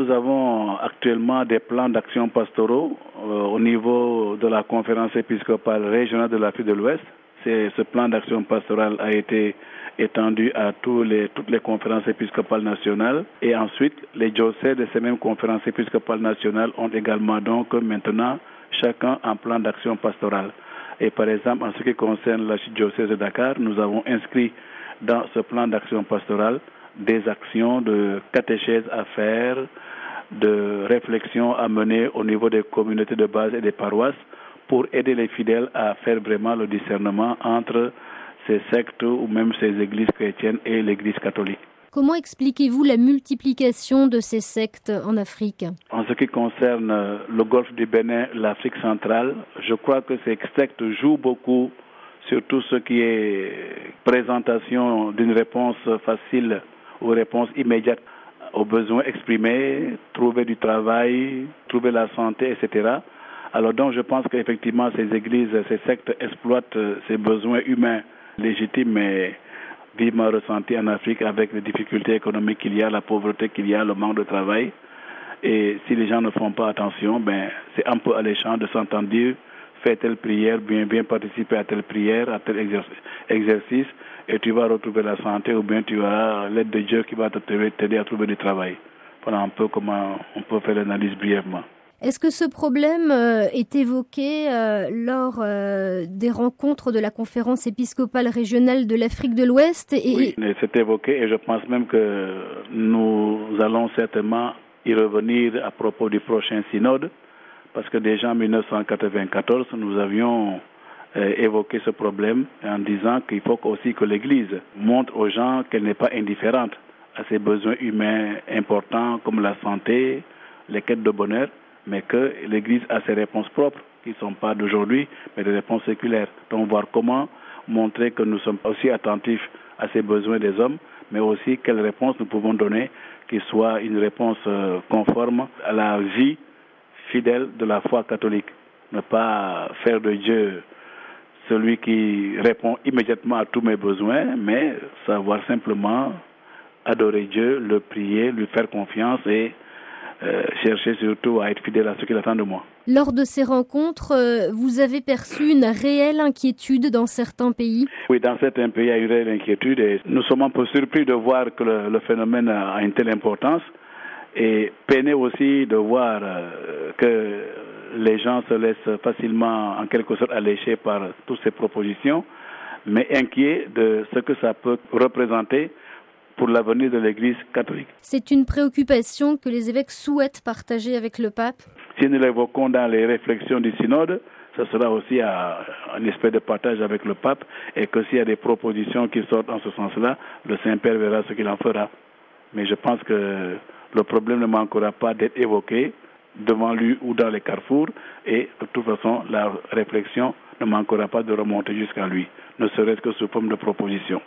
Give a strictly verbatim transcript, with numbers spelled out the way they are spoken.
nous avons actuellement des plans d'action pastoraux euh, au niveau de la conférence épiscopale régionale de l'Afrique de l'Ouest. C'est, ce plan d'action pastorale a été étendu à tous les, toutes les conférences épiscopales nationales. Et ensuite, les diocèses de ces mêmes conférences épiscopales nationales ont également donc maintenant chacun un plan d'action pastorale. Et par exemple, en ce qui concerne l'archidiocèse de Dakar, nous avons inscrit dans ce plan d'action pastorale des actions de catéchèse à faire, de réflexion à mener au niveau des communautés de base et des paroisses pour aider les fidèles à faire vraiment le discernement entre ces sectes ou même ces églises chrétiennes et l'église catholique. Comment expliquez-vous la multiplication de ces sectes en Afrique ? En ce qui concerne le golfe du Bénin, l'Afrique centrale, je crois que ces sectes jouent beaucoup sur tout ce qui est présentation d'une réponse facile ou réponse immédiate aux besoins exprimés, trouver du travail, trouver la santé, et cetera. Alors donc je pense qu'effectivement ces églises, ces sectes exploitent ces besoins humains légitimes mais vivement ressentis en Afrique avec les difficultés économiques qu'il y a, la pauvreté qu'il y a, le manque de travail. Et si les gens ne font pas attention, ben c'est un peu alléchant de s'entendre dire fais telle prière, bien bien participer à telle prière, à tel exercice, et tu vas retrouver la santé ou bien tu auras l'aide de Dieu qui va t'aider à trouver du travail. Voilà un peu comment on peut faire l'analyse brièvement. Est-ce que ce problème euh, est évoqué euh, lors euh, des rencontres de la conférence épiscopale régionale de l'Afrique de l'Ouest et... Oui, c'est évoqué et je pense même que nous allons certainement y revenir à propos du prochain synode, parce que déjà en dix-neuf cent quatre-vingt-quatorze, nous avions euh, évoqué ce problème en disant qu'il faut aussi que l'Église montre aux gens qu'elle n'est pas indifférente à ces besoins humains importants comme la santé, les quêtes de bonheur, mais que l'Église a ses réponses propres, qui ne sont pas d'aujourd'hui, mais des réponses séculaires. Donc voir comment montrer que nous sommes aussi attentifs à ces besoins des hommes, mais aussi quelles réponses nous pouvons donner qui soient une réponse euh, conforme à la vie fidèle de la foi catholique. Ne pas faire de Dieu celui qui répond immédiatement à tous mes besoins, mais savoir simplement adorer Dieu, le prier, lui faire confiance et euh, chercher surtout à être fidèle à ce qu'il attend de moi. Lors de ces rencontres, euh, vous avez perçu une réelle inquiétude dans certains pays ? Oui, dans certains pays, il y a une réelle inquiétude et nous sommes un peu surpris de voir que le, le phénomène a une telle importance et peinés aussi de voir euh, que les gens se laissent facilement, en quelque sorte, allécher par toutes ces propositions, mais inquiets de ce que ça peut représenter pour l'avenir de l'Église catholique. C'est une préoccupation que les évêques souhaitent partager avec le pape ? Si nous l'évoquons dans les réflexions du synode, ce sera aussi à, un espèce de partage avec le pape et que s'il y a des propositions qui sortent en ce sens-là, le Saint-Père verra ce qu'il en fera. Mais je pense que le problème ne manquera pas d'être évoqué devant lui ou dans les carrefours et de toute façon, la réflexion ne manquera pas de remonter jusqu'à lui, ne serait-ce que sous forme de proposition.